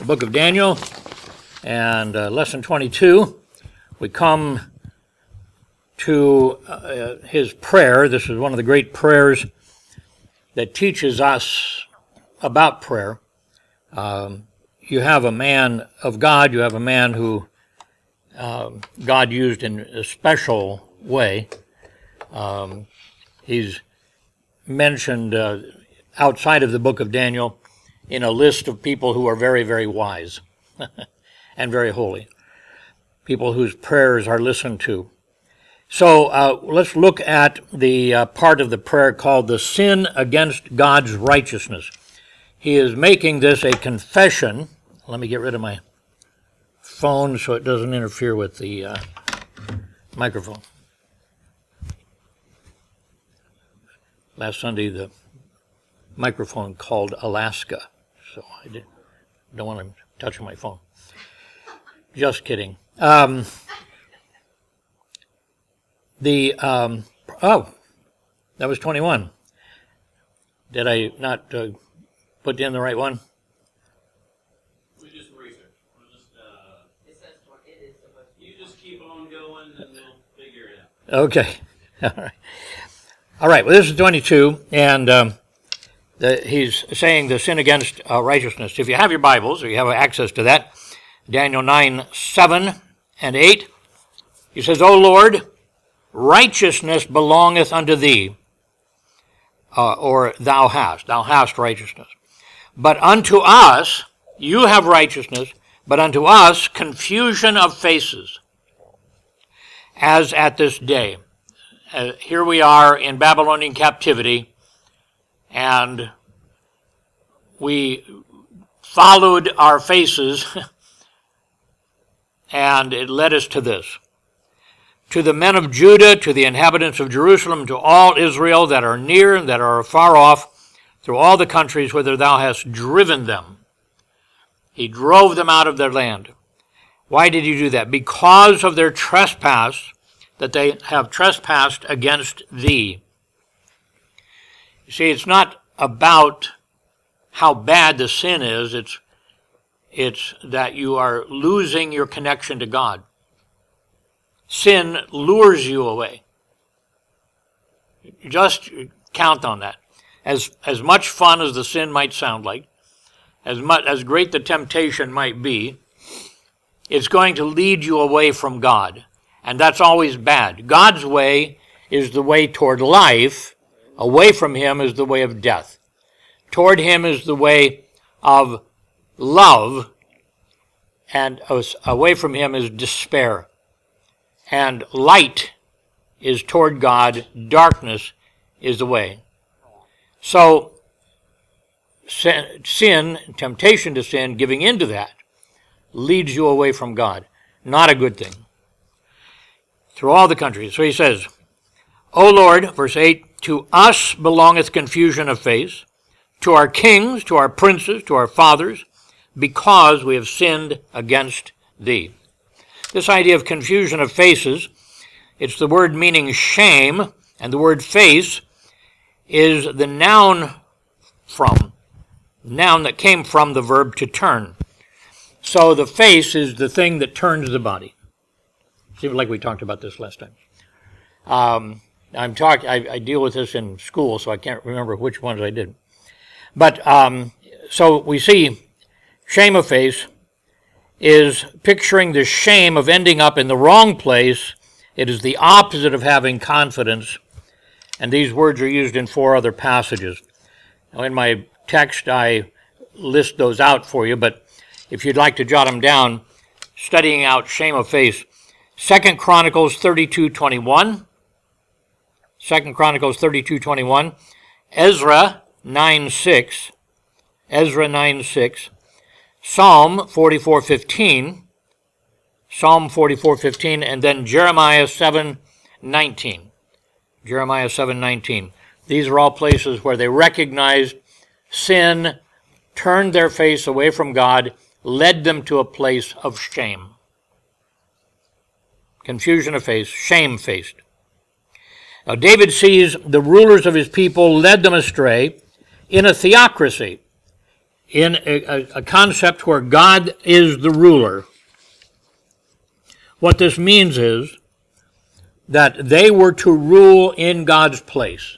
the book of Daniel, and lesson 22. We come to his prayer. This is one of the great prayers that teaches us about prayer. You have a man of God. You have a man who God used in a special way. He's mentioned outside of the book of Daniel in a list of people who are very, very wise and very holy, people whose prayers are listened to. So let's look at the part of the prayer called the sin against God's righteousness. He is making this a confession. Let me get rid of my phone so it doesn't interfere with the microphone. Last Sunday, the microphone called Alaska, so I don't want to touch my phone. Just kidding. Oh, that was 21. Did I not put in the right one? We just research. It says it is supposed to. You just keep on going, and we'll figure it out. Okay. All right. All right. Well, this is 22, and he's saying the sin against righteousness. If you have your Bibles, or you have access to that, Daniel 9, 7 and 8, he says, O Lord, righteousness belongeth unto thee, or thou hast righteousness. But unto us, you have righteousness, but unto us confusion of faces, as at this day. Here we are in Babylonian captivity, and we followed our faces, and it led us to this. To the men of Judah, to the inhabitants of Jerusalem, to all Israel that are near and that are far off, through all the countries whither thou hast driven them. He drove them out of their land. Why did he do that? Because of their trespass, that they have trespassed against thee. You see, it's not about how bad the sin is, it's that you are losing your connection to God. Sin lures you away. Just count on that. As much fun as the sin might sound like, as great the temptation might be, it's going to lead you away from God. And that's always bad. God's way is the way toward life. Away from him is the way of death. Toward him is the way of love. And away from him is despair. And light is toward God. Darkness is the way. So sin, temptation to sin, giving into that, leads you away from God. Not a good thing. Through all the countries. So he says, O Lord, verse 8, to us belongeth confusion of face, to our kings, to our princes, to our fathers, because we have sinned against thee. This idea of confusion of faces, it's the word meaning shame, and the word face is the noun that came from the verb to turn. So the face is the thing that turns the body. Seems like we talked about this last time. I deal with this in school, so I can't remember which ones I did. But so we see shame of face is picturing the shame of ending up in the wrong place. It is the opposite of having confidence. And these words are used in 4 other passages. Now in my text, I list those out for you, but if you'd like to jot them down, studying out shame of face, 2 Chronicles 32:21, 2 Chronicles 32:21, Ezra 9:6, Ezra 9:6, Psalm 44:15, Psalm 44:15, and then Jeremiah 7:19. Jeremiah 7:19. These are all places where they recognized sin, turned their face away from God, led them to a place of shame. Confusion of face, shame-faced. Now David sees the rulers of his people led them astray in a theocracy. in a concept where God is the ruler. What this means is that they were to rule in God's place.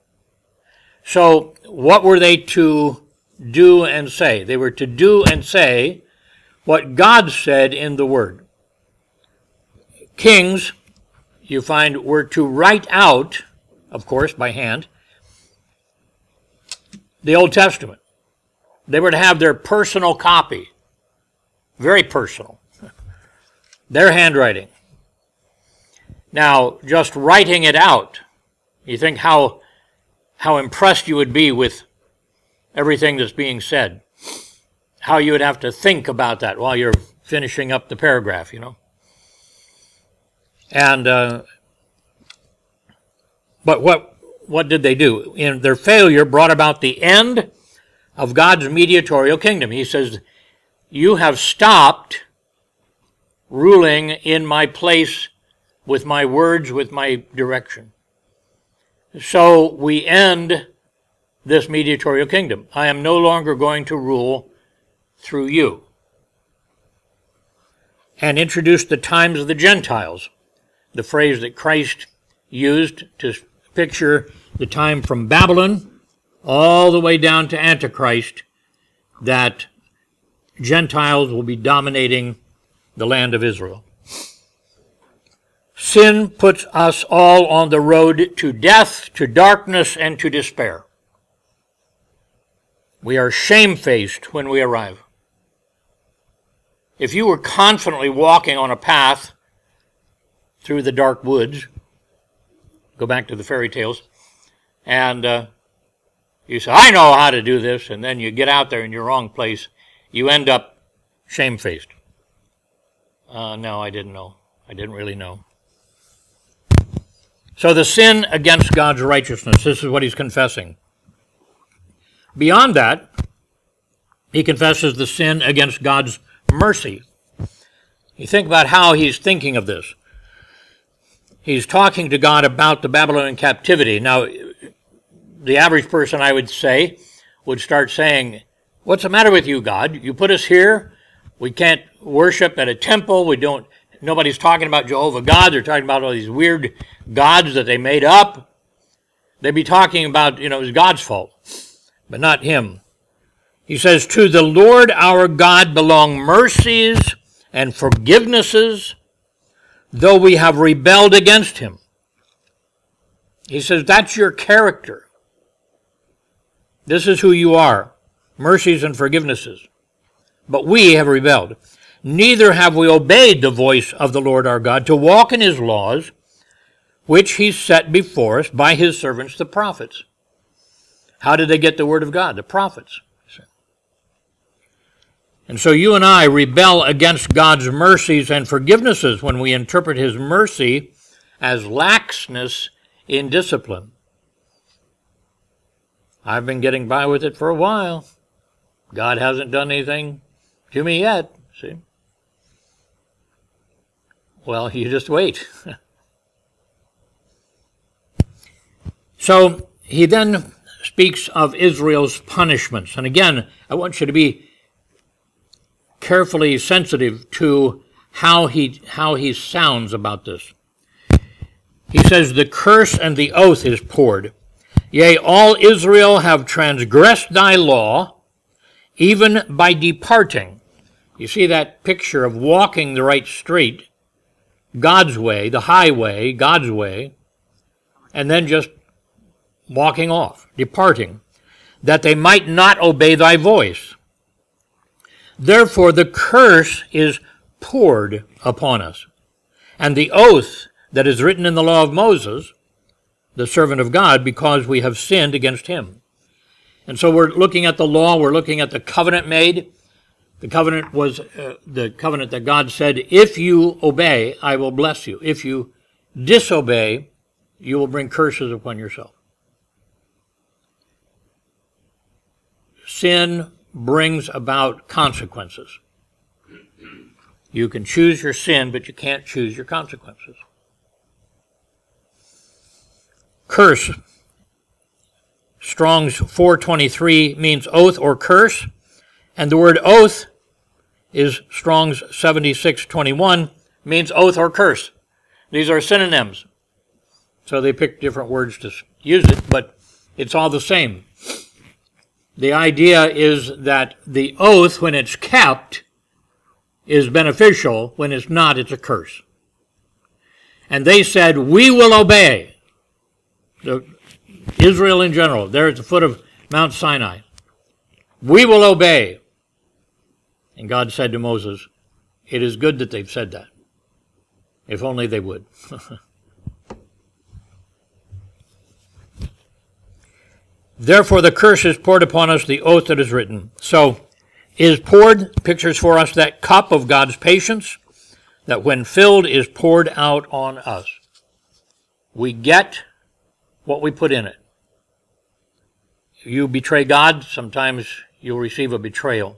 So what were they to do and say? They were to do and say what God said in the Word. Kings, you find, were to write out, of course, by hand, the Old Testament. They were to have their personal copy, very personal, their handwriting. Now, just writing it out, you think how impressed you would be with everything that's being said, how you would have to think about that while you're finishing up the paragraph, And but what did they do? In their failure brought about the end of God's mediatorial kingdom. He says, you have stopped ruling in my place with my words, with my direction. So we end this mediatorial kingdom. I am no longer going to rule through you. And introduce the times of the Gentiles, the phrase that Christ used to picture the time from Babylon all the way down to Antichrist, that Gentiles will be dominating the land of Israel. Sin puts us all on the road to death, to darkness, and to despair. We are shamefaced when we arrive. If you were confidently walking on a path through the dark woods, go back to the fairy tales, and you say, I know how to do this, and then you get out there in your wrong place, you end up shamefaced. No, I didn't know. I didn't really know. So the sin against God's righteousness, this is what he's confessing. Beyond that, he confesses the sin against God's mercy. You think about how he's thinking of this. He's talking to God about the Babylonian captivity. Now, the average person, I would say, would start saying, what's the matter with you, God? You put us here. We can't worship at a temple. Nobody's talking about Jehovah God. They're talking about all these weird gods that they made up. They'd be talking about, it was God's fault, but not him. He says, to the Lord our God belong mercies and forgivenesses, though we have rebelled against him. He says, that's your character. This is who you are, mercies and forgivenesses. But we have rebelled. Neither have we obeyed the voice of the Lord our God to walk in his laws, which he set before us by his servants, the prophets. How did they get the word of God? The prophets. And so you and I rebel against God's mercies and forgivenesses when we interpret his mercy as laxness in discipline. I've been getting by with it for a while. God hasn't done anything to me yet, see? Well, you just wait. So he then speaks of Israel's punishments. And again, I want you to be carefully sensitive to how he sounds about this. He says, the curse and the oath is poured. Yea, all Israel have transgressed thy law, even by departing. You see that picture of walking the right street, God's way, the highway, God's way, and then just walking off, departing, that they might not obey thy voice. Therefore the curse is poured upon us, and the oath that is written in the law of Moses, the servant of God, because we have sinned against him. And so we're looking at the law, we're looking at the covenant made. The covenant was the covenant that God said, if you obey, I will bless you. If you disobey, you will bring curses upon yourself. Sin brings about consequences. You can choose your sin, but you can't choose your consequences. Curse. Strong's 423 means oath or curse. And the word oath is Strong's 7621, means oath or curse. These are synonyms. So they picked different words to use it, but it's all the same. The idea is that the oath, when it's kept, is beneficial. When it's not, it's a curse. And they said, we will obey. Israel in general, there at the foot of Mount Sinai. We will obey. And God said to Moses, it is good that they've said that. If only they would. Therefore the curse is poured upon us, the oath that is written. So, is poured pictures for us that cup of God's patience that when filled is poured out on us. We get what we put in it. You betray God, sometimes you'll receive a betrayal.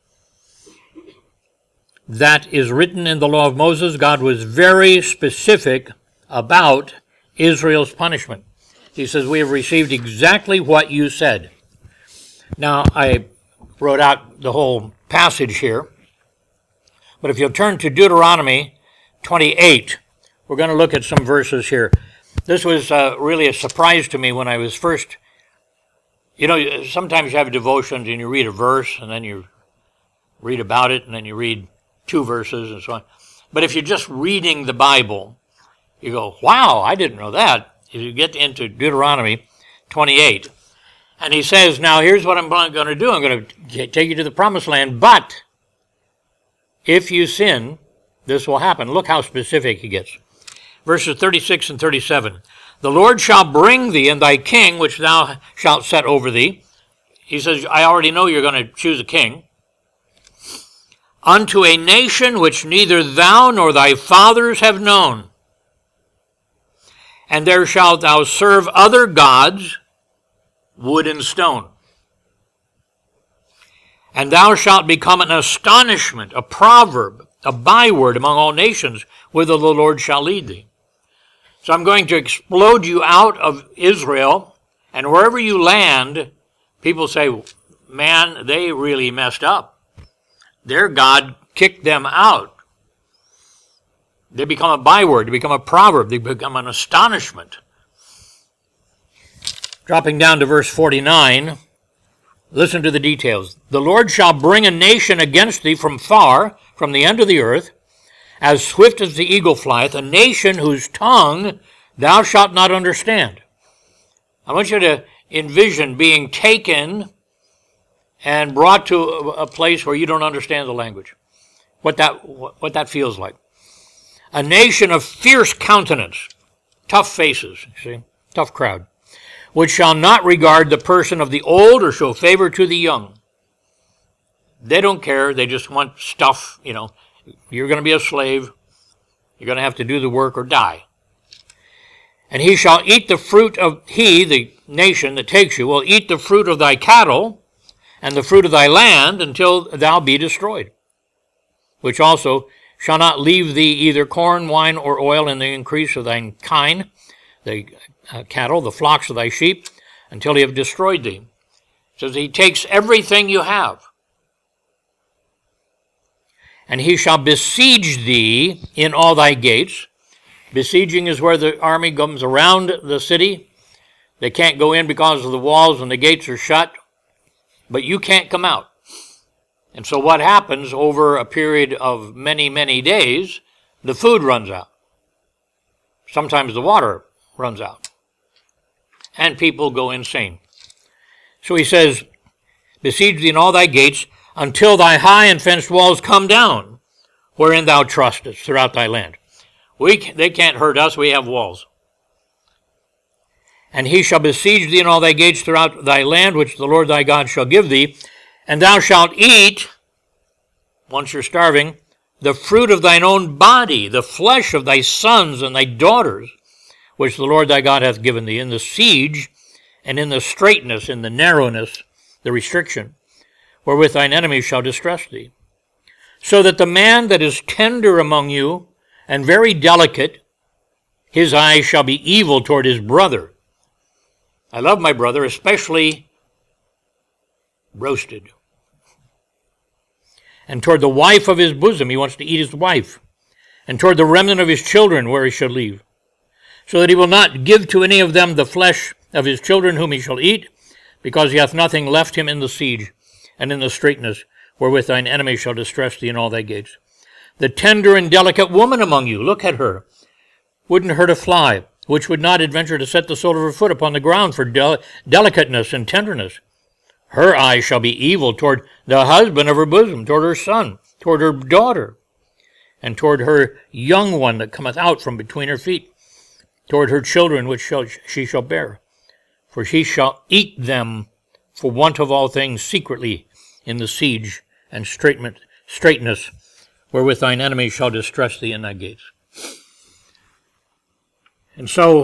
That is written in the law of Moses. God was very specific about Israel's punishment. He says, we have received exactly what you said. Now, I wrote out the whole passage here, but if you'll turn to Deuteronomy 28, we're going to look at some verses here. This was really a surprise to me when I was first, sometimes you have devotions and you read a verse and then you read about it and then you read 2 verses and so on. But if you're just reading the Bible, you go, wow, I didn't know that. You get into Deuteronomy 28, and he says, now here's what I'm going to do. I'm going to take you to the promised land, but if you sin, this will happen. Look how specific he gets. Verses 36 and 37. The Lord shall bring thee and thy king, which thou shalt set over thee. He says, I already know you're going to choose a king. Unto a nation which neither thou nor thy fathers have known. And there shalt thou serve other gods, wood and stone. And thou shalt become an astonishment, a proverb, a byword among all nations, whither the Lord shall lead thee. So I'm going to explode you out of Israel, and wherever you land, people say, man, they really messed up. Their God kicked them out. They become a byword, they become a proverb, they become an astonishment. Dropping down to verse 49, listen to the details. The Lord shall bring a nation against thee from far, from the end of the earth, as swift as the eagle flieth, a nation whose tongue thou shalt not understand. I want you to envision being taken and brought to a place where you don't understand the language, what that feels like. A nation of fierce countenance, tough faces, see, tough crowd, which shall not regard the person of the old or show favor to the young. They don't care, they just want stuff, You're going to be a slave, you're going to have to do the work or die. And he shall eat the fruit of, the nation that takes you, will eat the fruit of thy cattle and the fruit of thy land until thou be destroyed, which also shall not leave thee either corn, wine, or oil in the increase of thine kine, the cattle, the flocks of thy sheep, until he have destroyed thee. It says he takes everything you have. And he shall besiege thee in all thy gates. Besieging is where the army comes around the city. They can't go in because of the walls and the gates are shut, but you can't come out. And so what happens over a period of many, many days, the food runs out. Sometimes the water runs out. And people go insane. So he says, besiege thee in all thy gates until thy high and fenced walls come down, wherein thou trustest throughout thy land. They can't hurt us, we have walls. And he shall besiege thee in all thy gates throughout thy land, which the Lord thy God shall give thee. And thou shalt eat, once you're starving, the fruit of thine own body, the flesh of thy sons and thy daughters, which the Lord thy God hath given thee, in the siege and in the straitness, in the narrowness, the restriction, wherewith thine enemies shall distress thee. So that the man that is tender among you and very delicate, his eye shall be evil toward his brother. I love my brother, especially roasted. And toward the wife of his bosom, he wants to eat his wife. And toward the remnant of his children, where he shall leave. So that he will not give to any of them the flesh of his children whom he shall eat, because he hath nothing left him in the siege, and in the straitness, wherewith thine enemy shall distress thee in all thy gates. The tender and delicate woman among you, look at her, wouldn't hurt a fly, which would not adventure to set the sole of her foot upon the ground for delicateness and tenderness. Her eye shall be evil toward the husband of her bosom, toward her son, toward her daughter, and toward her young one that cometh out from between her feet, toward her children which she shall bear. For she shall eat them for want of all things secretly in the siege and straitness, wherewith thine enemy shall distress thee in thy gates. And so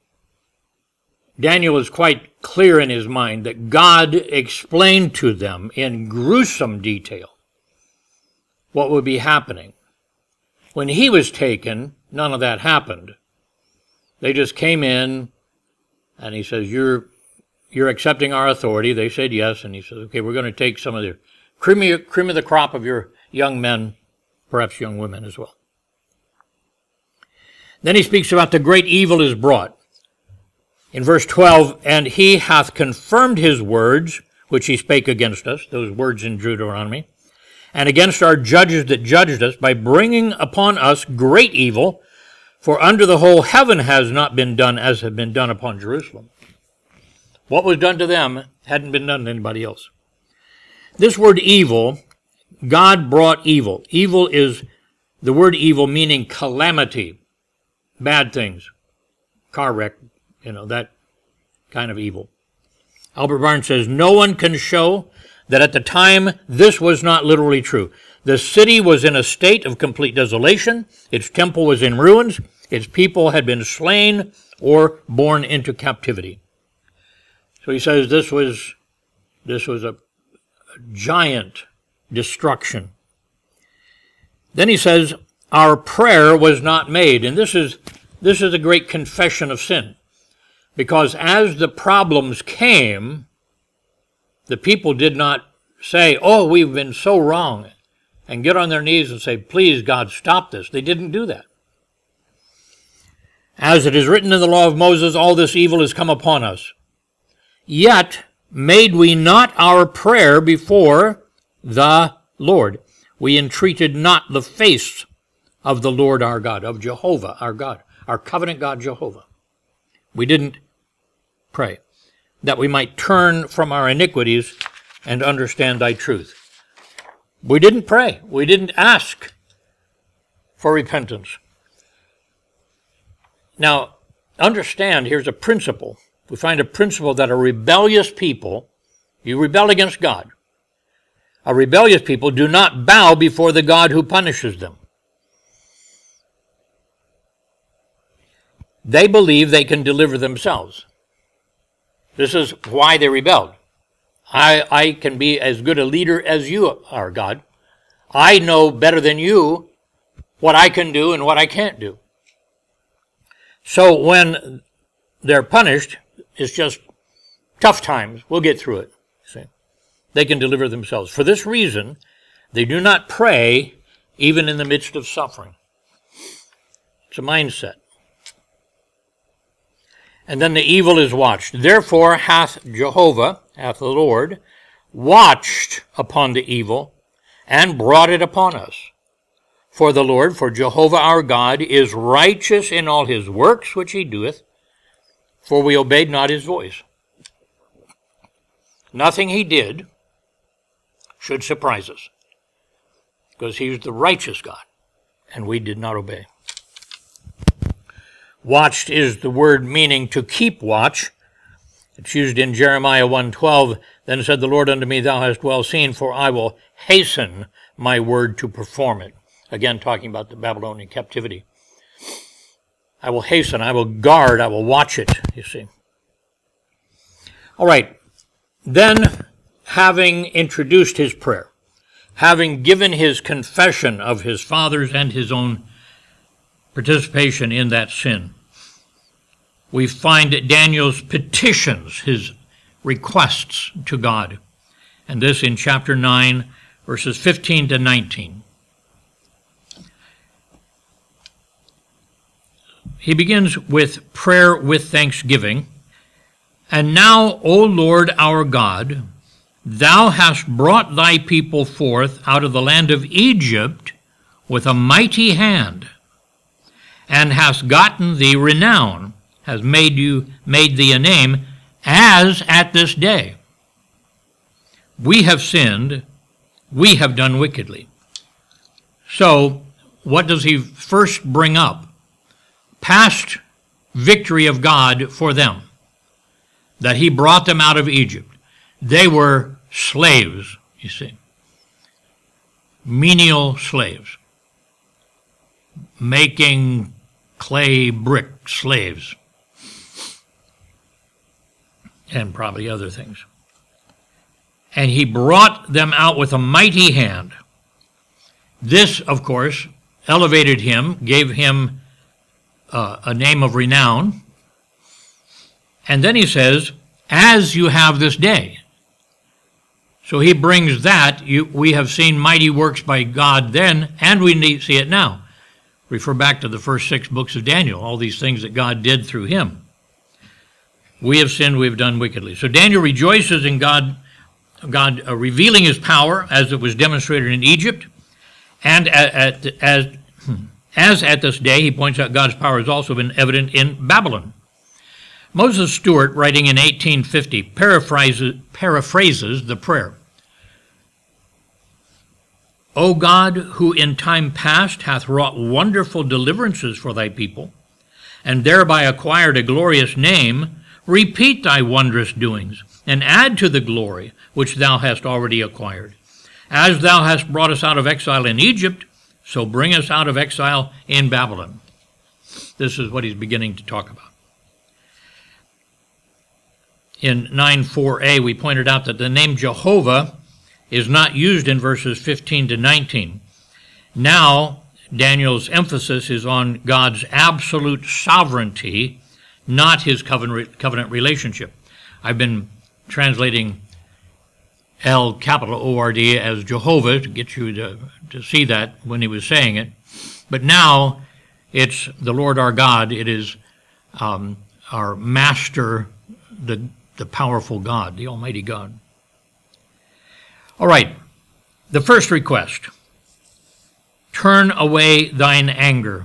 Daniel is quite clear in his mind that God explained to them in gruesome detail what would be happening. When he was taken, none of that happened. They just came in, and he says, you're accepting our authority. They said yes, and he says, okay, we're going to take some of the cream of the crop of your young men, perhaps young women as well. Then he speaks about the great evil is brought. In verse 12, and he hath confirmed his words, which he spake against us, those words in Deuteronomy, and against our judges that judged us, by bringing upon us great evil, for under the whole heaven has not been done as had been done upon Jerusalem. What was done to them hadn't been done to anybody else. This word evil, God brought evil. Evil is the word evil meaning calamity, bad things, car wreck, that kind of evil. Albert Barnes says, no one can show that at the time this was not literally true. The city was in a state of complete desolation. Its temple was in ruins. Its people had been slain or borne into captivity. So he says this was a giant destruction. Then he says, our prayer was not made. And this is a great confession of sin. Because as the problems came, the people did not say, oh, we've been so wrong, and get on their knees and say, please, God, stop this. They didn't do that. As it is written in the law of Moses, all this evil has come upon us. Yet made we not our prayer before the Lord. We entreated not the face of the Lord our God, of Jehovah our God, our covenant God Jehovah. We didn't pray, that we might turn from our iniquities and understand thy truth. We didn't pray. We didn't ask for repentance. Now, understand, here's a principle. We find a principle that a rebellious people, you rebel against God. A rebellious people do not bow before the God who punishes them. They believe they can deliver themselves. This is why they rebelled. I can be as good a leader as you are, God. I know better than you what I can do and what I can't do. So when they're punished, it's just tough times. We'll get through it. See? They can deliver themselves. For this reason, they do not pray even in the midst of suffering. It's a mindset. And then the evil is watched. Therefore hath Jehovah, hath the Lord, watched upon the evil and brought it upon us. For the Lord, for Jehovah our God, is righteous in all his works which he doeth, for we obeyed not his voice. Nothing he did should surprise us, because he's the righteous God, and we did not obey. Watched is the word meaning to keep watch. It's used in Jeremiah 1:12. Then said the Lord unto me, thou hast well seen, for I will hasten my word to perform it. Again, talking about the Babylonian captivity. I will hasten, I will guard, I will watch it, you see. All right. Then, having introduced his prayer, having given his confession of his father's and his own participation in that sin, we find Daniel's petitions, his requests to God. And this in chapter 9, verses 15 to 19. He begins with prayer with thanksgiving. And now, O Lord our God, thou hast brought thy people forth out of the land of Egypt with a mighty hand, and hast gotten thee renown, has made thee a name, as at this day. We have sinned, we have done wickedly. So, what does he first bring up? Past victory of God for them, that he brought them out of Egypt. They were slaves, you see. Menial slaves. Making clay brick slaves. And probably other things. And he brought them out with a mighty hand. This, of course, elevated him, gave him a name of renown. And then he says, as you have this day. So he brings that. We have seen mighty works by God then, and we see it now. Refer back to the first 6 books of Daniel, all these things that God did through him. We have sinned, we have done wickedly. So Daniel rejoices in God revealing his power as it was demonstrated in Egypt. And as at this day, he points out God's power has also been evident in Babylon. Moses Stuart, writing in 1850, paraphrases the prayer. O God, who in time past hath wrought wonderful deliverances for thy people, and thereby acquired a glorious name, repeat thy wondrous doings, and add to the glory which thou hast already acquired. As thou hast brought us out of exile in Egypt, so bring us out of exile in Babylon. This is what he's beginning to talk about. In 9:4a, we pointed out that the name Jehovah is not used in verses 15 to 19. Now, Daniel's emphasis is on God's absolute sovereignty, not his covenant relationship. I've been translating L capital O-R-D as Jehovah to get you to see that when he was saying it. But now it's the Lord our God. It is our master, the powerful God, the Almighty God. All right, the first request. Turn away thine anger.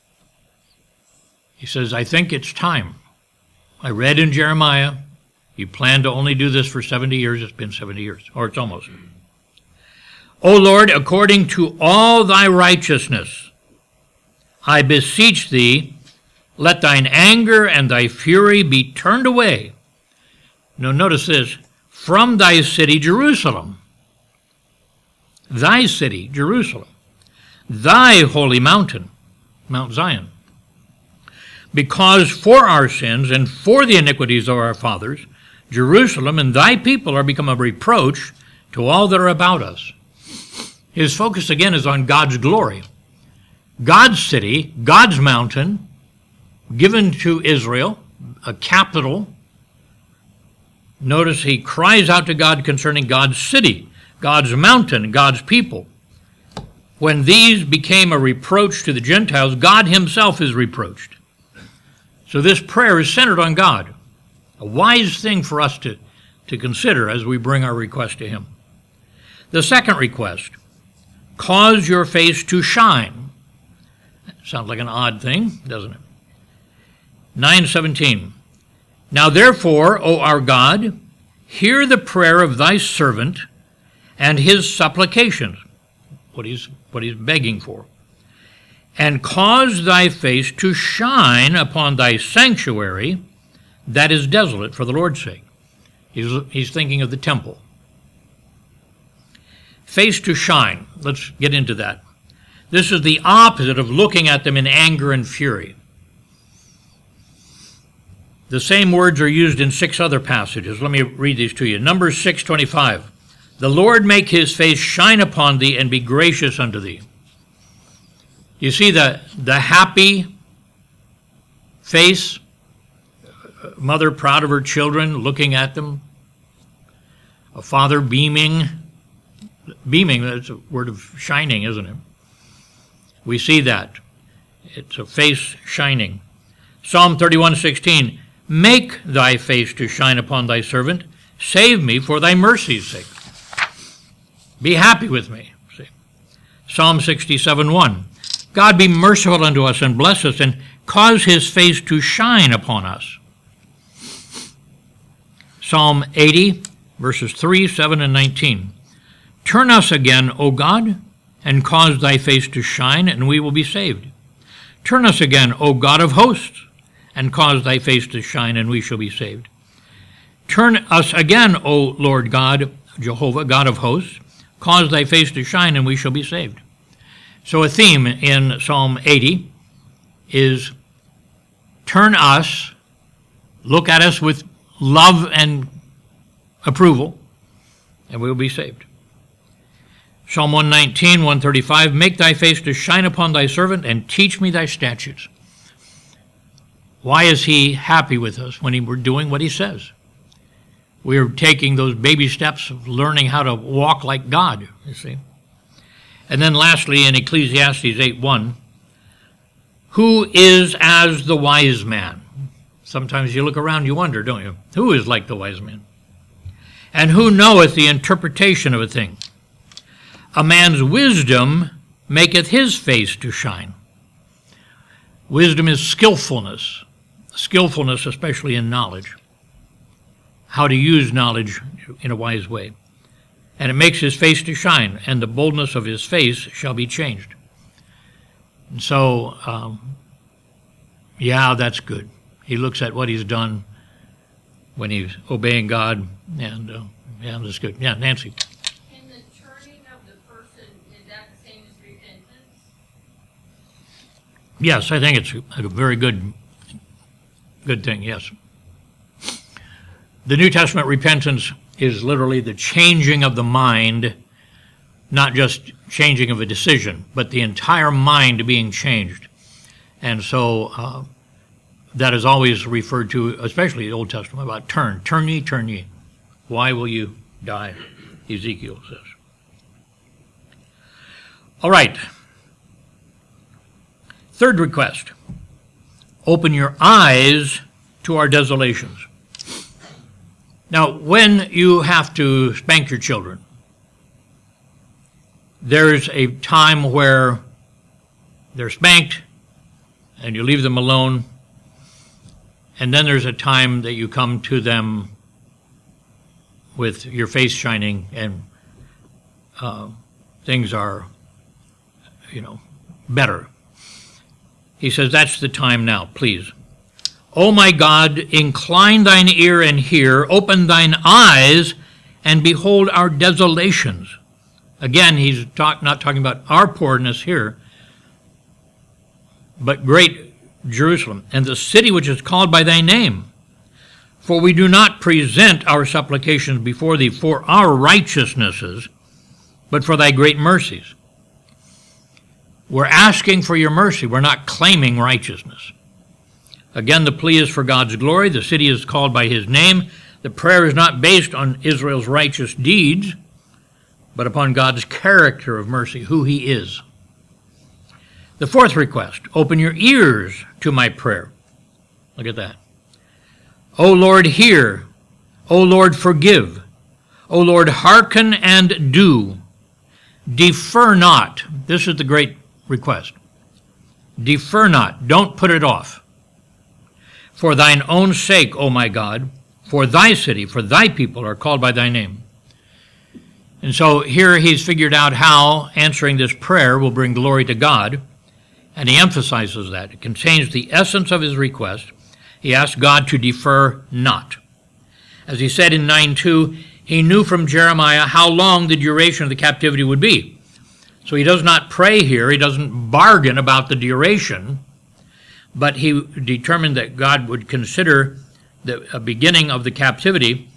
He says, I think it's time. I read in Jeremiah, you plan to only do this for 70 years. It's been 70 years, or it's almost. O Lord, according to all thy righteousness, I beseech thee, let thine anger and thy fury be turned away. Now notice this, from thy city Jerusalem. Thy city, Jerusalem. Thy holy mountain, Mount Zion. Because for our sins and for the iniquities of our fathers, Jerusalem and thy people are become a reproach to all that are about us. His focus again is on God's glory. God's city, God's mountain, given to Israel, a capital. Notice he cries out to God concerning God's city, God's mountain, God's people. When these became a reproach to the Gentiles, God himself is reproached. So this prayer is centered on God, a wise thing for us to consider as we bring our request to him. The second request, cause your face to shine. Sounds like an odd thing, doesn't it? 9:17. Now therefore, O our God, hear the prayer of thy servant and his supplications, what he's begging for, and cause thy face to shine upon thy sanctuary that is desolate for the Lord's sake. He's thinking of the temple. Face to shine. Let's get into that. This is the opposite of looking at them in anger and fury. The same words are used in 6 other passages. Let me read these to you. Numbers 6:25. The Lord make his face shine upon thee and be gracious unto thee. You see the happy face, mother proud of her children, looking at them, a father beaming, beaming, that's a word of shining, isn't it? We see that. It's a face shining. Psalm 31:16, make thy face to shine upon thy servant. Save me for thy mercy's sake. Be happy with me. See? Psalm 67:1, God be merciful unto us and bless us and cause his face to shine upon us. Psalm 80, verses 3, 7, and 19. Turn us again, O God, and cause thy face to shine, and we will be saved. Turn us again, O God of hosts, and cause thy face to shine, and we shall be saved. Turn us again, O Lord God, Jehovah, God of hosts, cause thy face to shine, and we shall be saved. So a theme in Psalm 80 is turn us, look at us with love and approval, and we will be saved. Psalm 119, 135, make thy face to shine upon thy servant and teach me thy statutes. Why is he happy with us when we're doing what he says? We're taking those baby steps of learning how to walk like God, you see. And then lastly, in Ecclesiastes 8:1, who is as the wise man? Sometimes you look around, you wonder, don't you? Who is like the wise man? And who knoweth the interpretation of a thing? A man's wisdom maketh his face to shine. Wisdom is skillfulness especially in knowledge, how to use knowledge in a wise way. And it makes his face to shine, and the boldness of his face shall be changed. And so, yeah, that's good. He looks at what he's done when he's obeying God, and yeah, that's good. Yeah, Nancy. And the turning of the person, is that the same as repentance? Yes, I think it's a very good thing, yes. The New Testament repentance is literally the changing of the mind, not just changing of a decision, but the entire mind being changed. And so that is always referred to, especially the Old Testament, about turn ye. Why will you die? Ezekiel says. All right. Third request. Open your eyes to our desolations. Now, when you have to spank your children, there's a time where they're spanked and you leave them alone, and then there's a time that you come to them with your face shining and things are, better. He says, that's the time now, please. O my God, incline thine ear and hear, open thine eyes and behold our desolations. Again, he's not talking about our poorness here, but great Jerusalem, and the city which is called by thy name. For we do not present our supplications before thee for our righteousnesses, but for thy great mercies. We're asking for your mercy. We're not claiming righteousness. Again, the plea is for God's glory. The city is called by his name. The prayer is not based on Israel's righteous deeds, but upon God's character of mercy, who he is. The fourth request, open your ears to my prayer. Look at that. O Lord, hear. O Lord, forgive. O Lord, hearken and do. Defer not. This is the great request. Defer not. Don't put it off. For thine own sake, O my God, for thy city, for thy people are called by thy name. And so here he's figured out how answering this prayer will bring glory to God, and he emphasizes that. It contains the essence of his request. He asks God to defer not. As he said in 9:2, he knew from Jeremiah how long the duration of the captivity would be. So he does not pray here, he doesn't bargain about the duration, but he determined that God would consider the beginning of the captivity.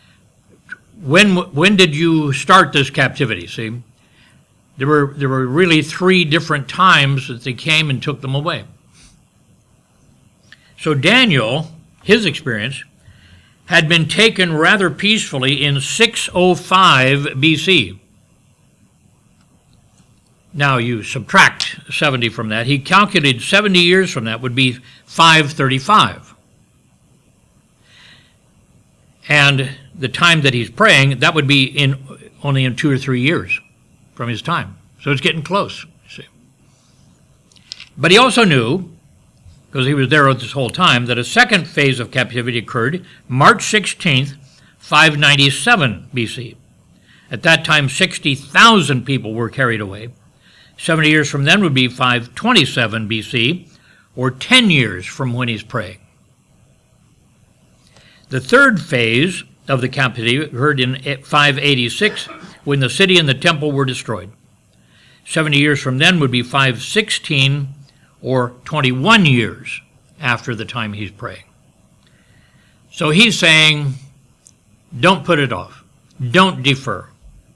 When did you start this captivity? See, there were really three different times that they came and took them away. So Daniel, his experience, had been taken rather peacefully in 605 BC. Now you subtract 70 from that. He calculated 70 years from that would be 535. And the time that he's praying, that would be only in 2 or 3 years from his time. So it's getting close, you see. But he also knew, because he was there this whole time, that a second phase of captivity occurred March 16th, 597 BC. At that time, 60,000 people were carried away. 70 years from then would be 527 BC, or 10 years from when he's praying. The third phase of the captivity occurred in 586, when the city and the temple were destroyed. 70 years from then would be 516, or 21 years after the time he's praying. So he's saying, don't put it off. Don't defer.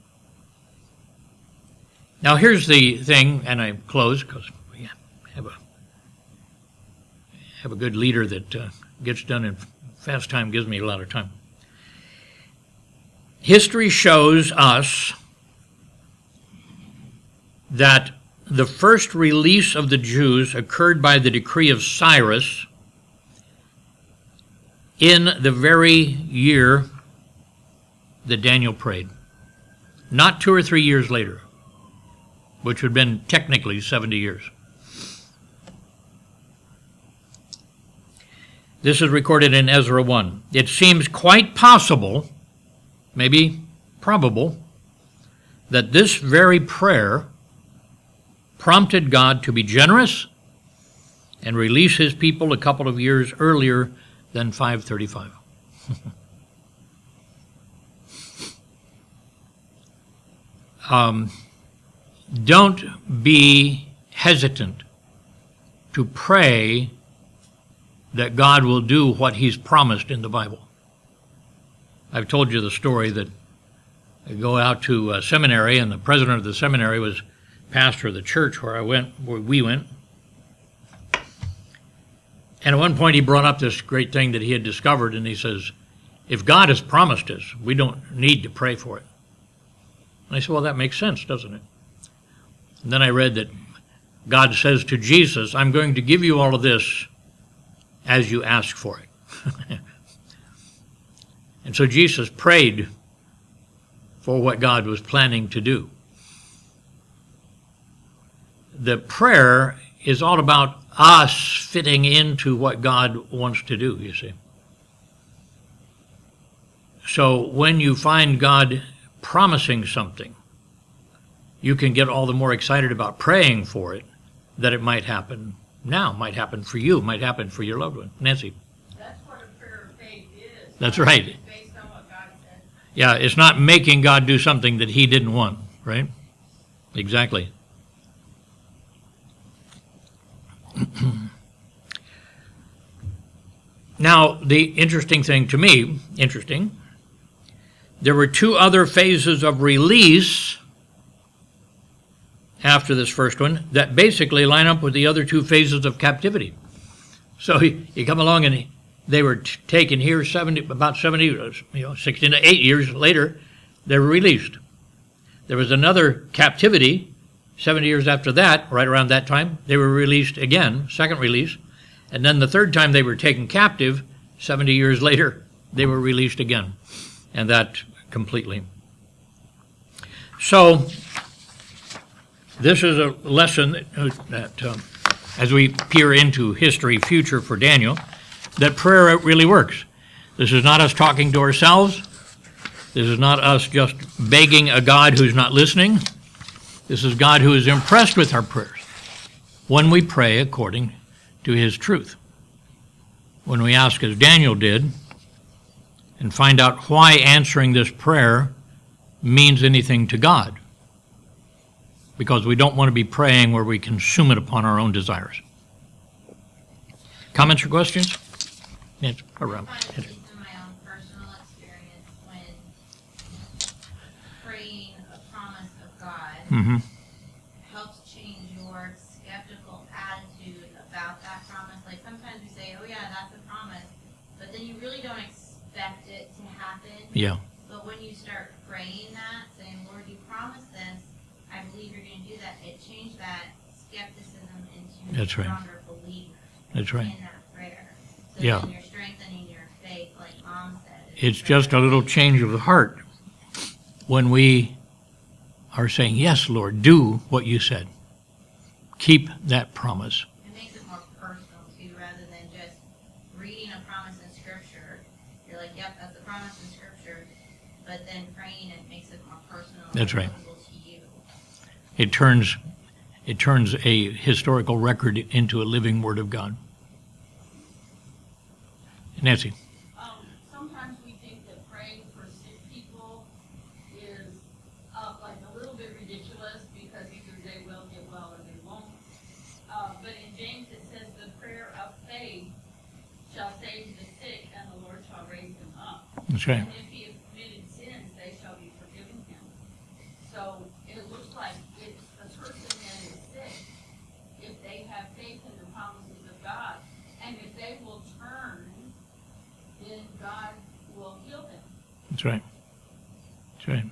Now here's the thing, and I close because we have a good leader that gets done in fast time, gives me a lot of time. History shows us that the first release of the Jews occurred by the decree of Cyrus in the very year that Daniel prayed, not 2 or 3 years later, which would have been technically 70 years. This is recorded in Ezra 1. It seems quite possible, maybe probable, that this very prayer prompted God to be generous and release his people a couple of years earlier than 535. Don't be hesitant to pray that God will do what he's promised in the Bible. I've told you the story that I go out to a seminary, and the president of the seminary was pastor of the church where we went. And at one point he brought up this great thing that he had discovered, and he says, if God has promised us, we don't need to pray for it. And I said, well, that makes sense, doesn't it? And then I read that God says to Jesus, I'm going to give you all of this as you ask for it. And so Jesus prayed for what God was planning to do. The prayer is all about us fitting into what God wants to do, you see. So when you find God promising something, you can get all the more excited about praying for it, that it might happen now, might happen for you, might happen for your loved one. Nancy? That's what a prayer of faith is. That's right. It's based on what God said. Yeah, it's not making God do something that he didn't want, right? Exactly. Now, the interesting thing to me, there were 2 other phases of release after this first one that basically line up with the other 2 phases of captivity. So you come along and they were taken here about 16 to 8 years later, they were released. There was another captivity 70 years after that, right around that time, they were released again, second release. And then the third time they were taken captive, 70 years later, they were released again. And that completely. So this is a lesson that as we peer into history, future for Daniel, that prayer really works. This is not us talking to ourselves. This is not us just begging a God who's not listening. This is God who is impressed with our prayers when we pray according to his truth. When we ask as Daniel did and find out why answering this prayer means anything to God. Because we don't want to be praying where we consume it upon our own desires. Comments or questions? Yes, around. I find just in my own personal experience when praying a promise of God helps change your skeptical attitude about that promise. Like sometimes we say, oh yeah, that's a promise, but then you really don't expect it to happen. Yeah. But when you start praying that, saying, Lord, you promised this, I believe you're going to do that. It changed that skepticism into That's right. stronger belief That's right. in that prayer. So Yeah. then you're strengthening your faith, like Mom said. It's just a little change of the heart when we are saying, yes, Lord, do what you said. Keep that promise. It makes it more personal, too, rather than just reading a promise in Scripture. You're like, yep, that's a promise in Scripture. But then praying it makes it more personal. That's and right. applicable to you. It turns a historical record into a living Word of God. Nancy. Sometimes we think that praying for sick people is like a little bit ridiculous because either they will get well or they won't. But in James it says the prayer of faith shall save the sick and the Lord shall raise them up. That's right. And if he has committed sins, they shall be forgiven him. So it looks like if a person that is sick, if they have faith in the promises of God, and if they will turn, then God will heal them. That's right. That's right.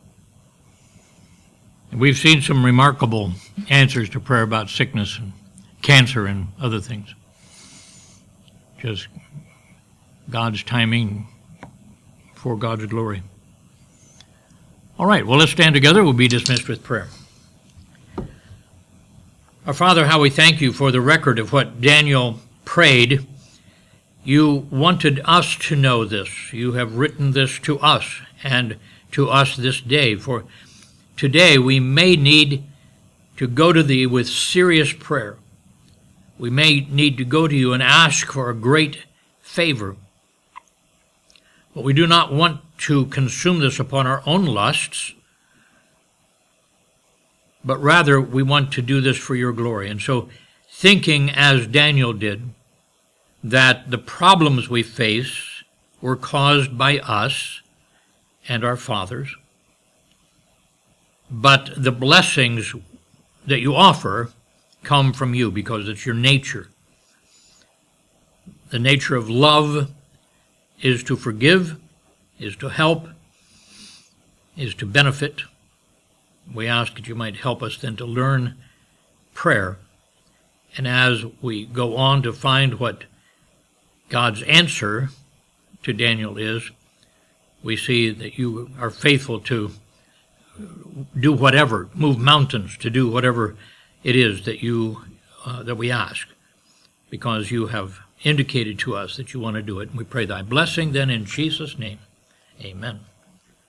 And we've seen some remarkable answers to prayer about sickness and cancer and other things. Just God's timing for God's glory. All right, well, let's stand together. We'll be dismissed with prayer. Our Father, how we thank you for the record of what Daniel prayed. You wanted us to know this. You have written this to us and to us this day. For today we may need to go to thee with serious prayer. We may need to go to you and ask for a great favor. But we do not want to consume this upon our own lusts, but rather we want to do this for your glory. And so, thinking as Daniel did, that the problems we face were caused by us and our fathers, but the blessings that you offer come from you because it's your nature. The nature of love is to forgive, is to help, is to benefit. We ask that you might help us then to learn prayer. And as we go on to find what God's answer to Daniel is, we see that you are faithful to do whatever, move mountains, to do whatever it is that that we ask, because you have indicated to us that you want to do it. And we pray thy blessing then in Jesus' name. Amen.